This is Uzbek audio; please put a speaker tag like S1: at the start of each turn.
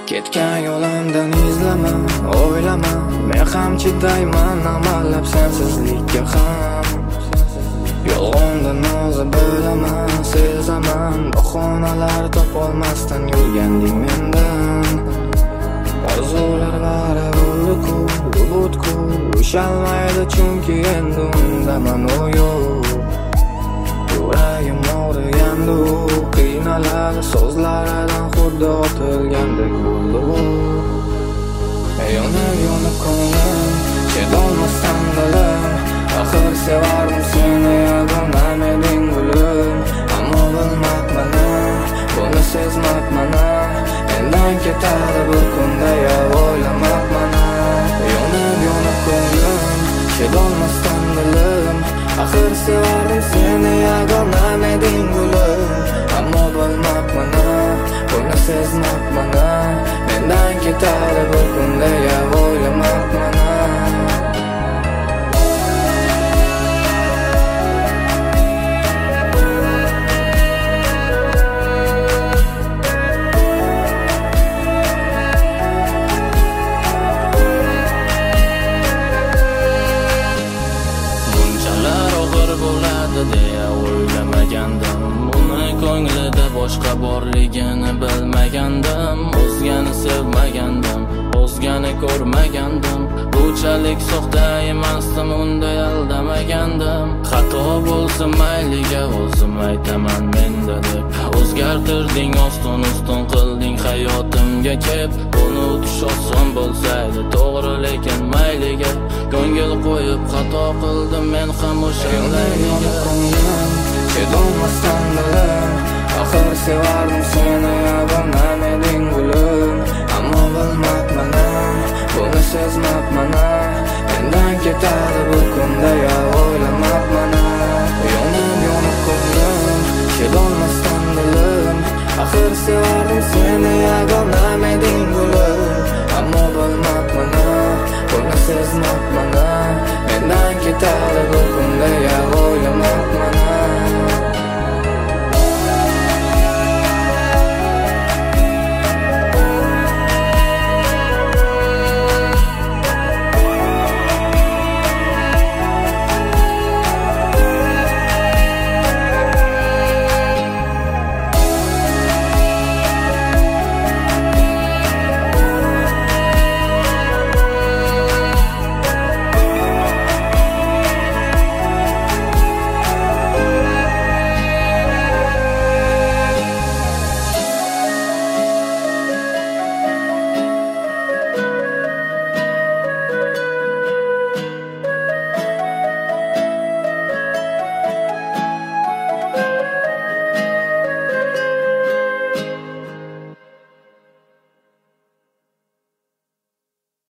S1: Ketgan yo'limdan izlama, o'ylama, men ham chidayman amallab sensizlikka ham. Yolg'ondan o'zi bilaman, sezaman, bahonalar topolmasdan yurganding mendan. Orzular bari bo'ldi-ku, bulut-ku, ushalmaydi chunki endi undaman o yo'q. Yuragim og'rigandi, qiynaladi so'zlaridan xuddi otilgandek bo'ldi bu. Yonib ko'nglim, chidolmasdan dilim, axir sevardim seni, yagona eding gulim. Ammo bilmabman, buni sezmabman, mendan ketadi bir kunda, ya o'ylamabman. Yonib ko'nglim, chidolmasdan dilim, axir sevardim seni, yagona eding gulim. Ammo bilmabman, buni sezmabman, mendan ketadi bir kunda, ya o'ylamabman. deya o'ylamagandim. Uni ko'nglida boshqa borligini bilmagandim. O'zgani sevmagandim, o'zgani ko'rmagandim. Bunchalik soxta emasdim, unday aldamagandim. Xato bo'lsa mayliga o'zim aytaman menda deb. O'zgartirding, oston-uston qilding hayotimga kelib. Unutish oson bo'lsaydi to'g'ri, lekin mayliga ko'ngil qo'yib xato qildim men ham o'shanlarga.
S2: Chidolmasdan dilim, axir sevardim seni, yagona eding gulim. Ammo bilmabman, buni sezmabman, mendan ketadi bir kunda, ya o'ylamabman. Yonib ko'nglim, chidolmasdan dilim, axir sevardim